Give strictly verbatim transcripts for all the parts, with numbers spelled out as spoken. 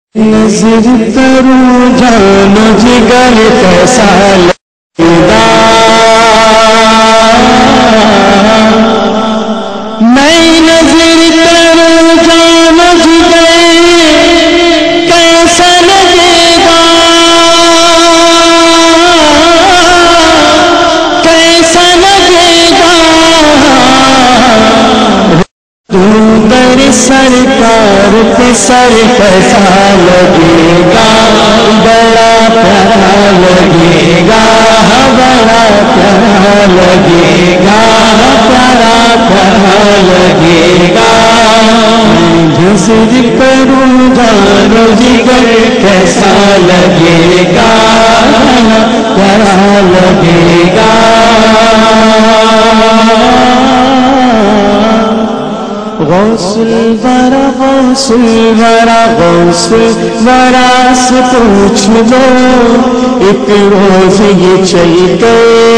نظر کروں جان جگر کیسا لگا، میں نظر کروں جان جگر کیسا لگے گا، کیسا لگے گا در سرکار پہ سر کیسا لگے گا، بڑا پیارا لگے گا، بڑا پیارا لگے گا، پیارا پیارا لگے گا، نظر کروں جان جگر کیسا لگے گا، پیارا لگے گا۔ غوث الورا غوث الورا غوث الورا سے پوچھ لو ایک روز یہ چلتے،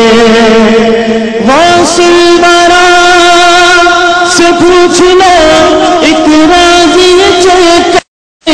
غوث الورا سے پوچھ لو ایک روز یہ چلتے،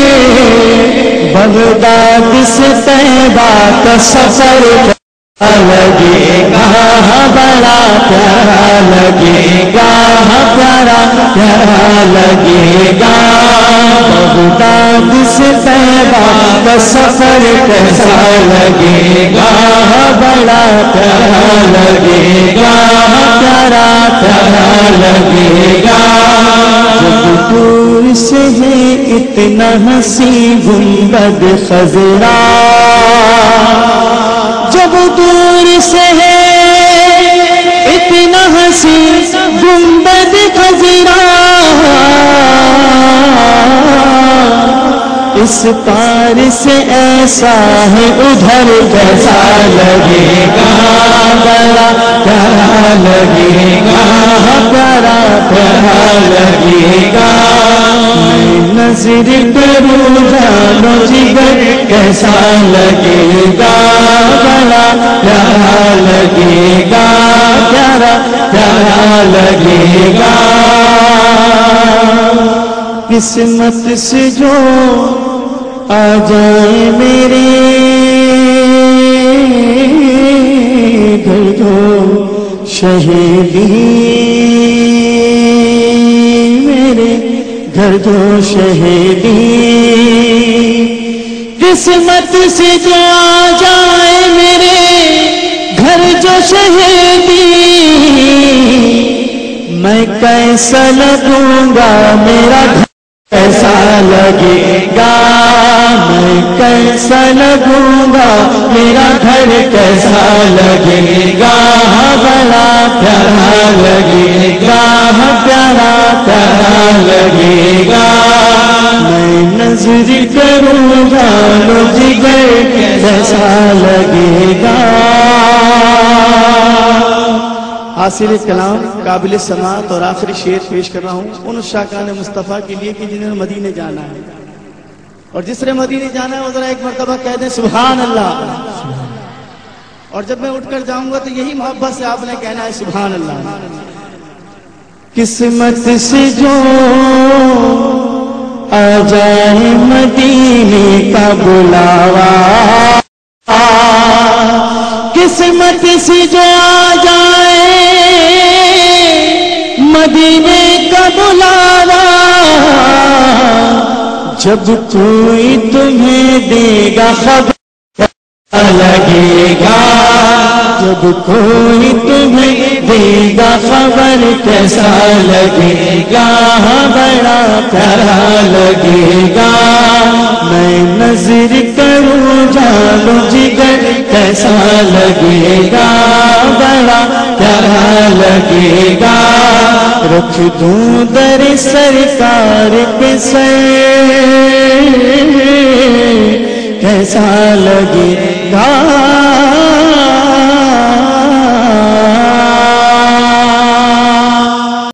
بغداد سے طیبہ کا سفر لگے گا، بڑا پیارا لگے گا، پیارا پیارا لگے گا، بغداد سے طیبہ کا سفر کیسا لگے گا، بڑا پیارا لگے گا، پیارا پیارا لگے گا، جب دور سے ہے اتنا حسین گنبد خضرا، جب دور سے ہے اتنا حسین گنبد خضرا، اس پار سے ایسا ہے ادھر کیسا لگے گا، بڑا پیارا لگے گا، پیارا پیارا لگے گا، میں نظر کروں جانو جگر کیسا لگے گا، بڑا پیارا لگے گا، پیارا پیارا لگے گا، قسمت سے جو آ جائے میرے گھر جو شہیدی، میرے گھر جو شہیدی، قسمت سے جو آ جائے میرے گھر جو شہیدی، میں کیسا لگوں گا میرا گھر کیسا لگے گا، میں کیسا لگوں گا میرا گھر کیسا لگے گا، بڑا پیارا لگے گا، پیارا پیارا لگے گا، میں نظر کروں جانو جگر کیسا لگے گا۔ حاصل کلام قابل سماعت اور آخری شعر پیش کر رہا ہوں ان شاکان مصطفیٰ کے لیے کہ جنہوں نے مدینے جانا ہے، اور جس نے مدینے جانا ہے وہ ذرا ایک مرتبہ کہہ دیں سبحان اللہ، اور جب میں اٹھ کر جاؤں گا تو یہی محبت سے آپ نے کہنا ہے سبحان اللہ۔ قسمت سے جو آ جائے مدینے کا بلاوا، قسمت سے جو آ جائے مدینے کا بلاوا، جب کوئی تمہیں دے گا خبر لگے گا، جب کوئی تمہیں دے گا خبر کیسا لگے گا، بڑا پیارا لگے گا، میں نظر کروں جانو جگر کیسا لگے گا، بڑا پیارا لگے گا، رکھ دوں در سرکار پہ سر کیسا لگے